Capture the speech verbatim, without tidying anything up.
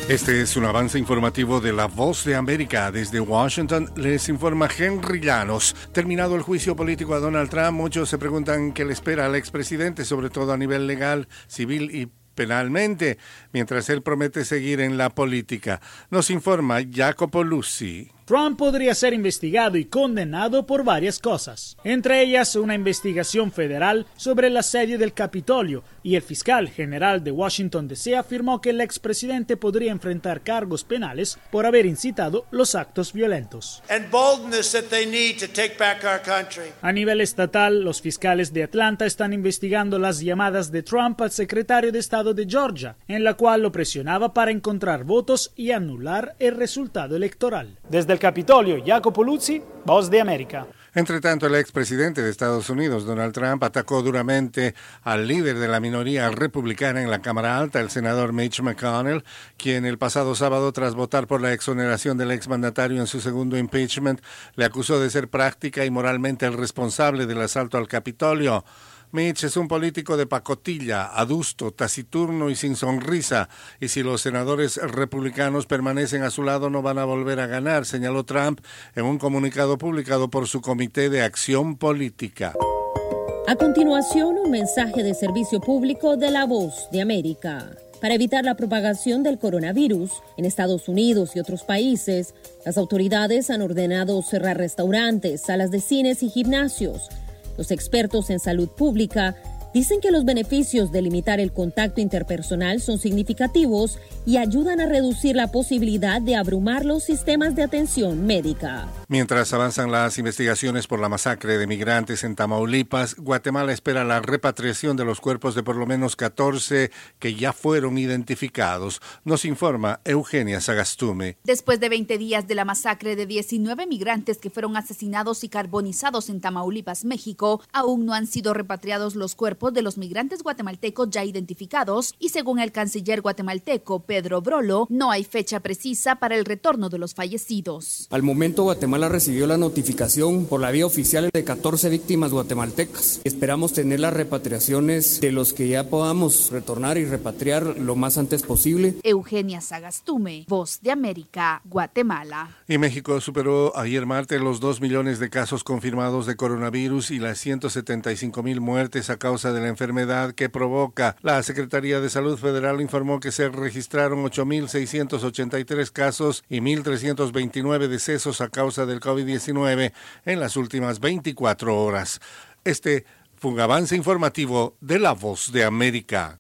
Este es un avance informativo de La Voz de América. Desde Washington les informa Henry Llanos. Terminado el juicio político a Donald Trump, muchos se preguntan qué le espera al expresidente, sobre todo a nivel legal, civil y penalmente, mientras él promete seguir en la política. Nos informa Jacopo Luzzi. Trump podría ser investigado y condenado por varias cosas, entre ellas una investigación federal sobre el asedio del Capitolio, y el fiscal general de Washington D C afirmó que el expresidente podría enfrentar cargos penales por haber incitado los actos violentos. A nivel estatal, los fiscales de Atlanta están investigando las llamadas de Trump al secretario de Estado de Georgia, en la cual lo presionaba para encontrar votos y anular el resultado electoral. Desde el Capitolio, Jacopo Luzzi, Voz de América. Entre tanto, el expresidente de Estados Unidos, Donald Trump, atacó duramente al líder de la minoría republicana en la Cámara Alta, el senador Mitch McConnell, quien el pasado sábado, tras votar por la exoneración del exmandatario en su segundo impeachment, le acusó de ser práctica y moralmente el responsable del asalto al Capitolio. Mitch es un político de pacotilla, adusto, taciturno y sin sonrisa, y si los senadores republicanos permanecen a su lado no van a volver a ganar, señaló Trump en un comunicado publicado por su Comité de Acción Política. A continuación, un mensaje de servicio público de La Voz de América. Para evitar la propagación del coronavirus en Estados Unidos y otros países, las autoridades han ordenado cerrar restaurantes, salas de cines y gimnasios. Los expertos en salud pública dicen que los beneficios de limitar el contacto interpersonal son significativos y ayudan a reducir la posibilidad de abrumar los sistemas de atención médica. Mientras avanzan las investigaciones por la masacre de migrantes en Tamaulipas, Guatemala espera la repatriación de los cuerpos de por lo menos catorce que ya fueron identificados. Nos informa Eugenia Sagastume. Después de veinte días de la masacre de diecinueve migrantes que fueron asesinados y carbonizados en Tamaulipas, México, aún no han sido repatriados los cuerpos de los migrantes guatemaltecos ya identificados y, según el canciller guatemalteco Pedro Brolo, no hay fecha precisa para el retorno de los fallecidos. Al momento, Guatemala recibió la notificación por la vía oficial de catorce víctimas guatemaltecas. Esperamos tener las repatriaciones de los que ya podamos retornar y repatriar lo más antes posible. Eugenia Sagastume, Voz de América, Guatemala. Y México superó ayer martes los dos millones de casos confirmados de coronavirus y las ciento setenta y cinco mil muertes a causa de la enfermedad que provoca. La Secretaría de Salud Federal informó que se registraron ocho mil seiscientos ochenta y tres casos y mil trescientos veintinueve decesos a causa del COVID diecinueve en las últimas veinticuatro horas. Este fue un avance informativo de La Voz de América.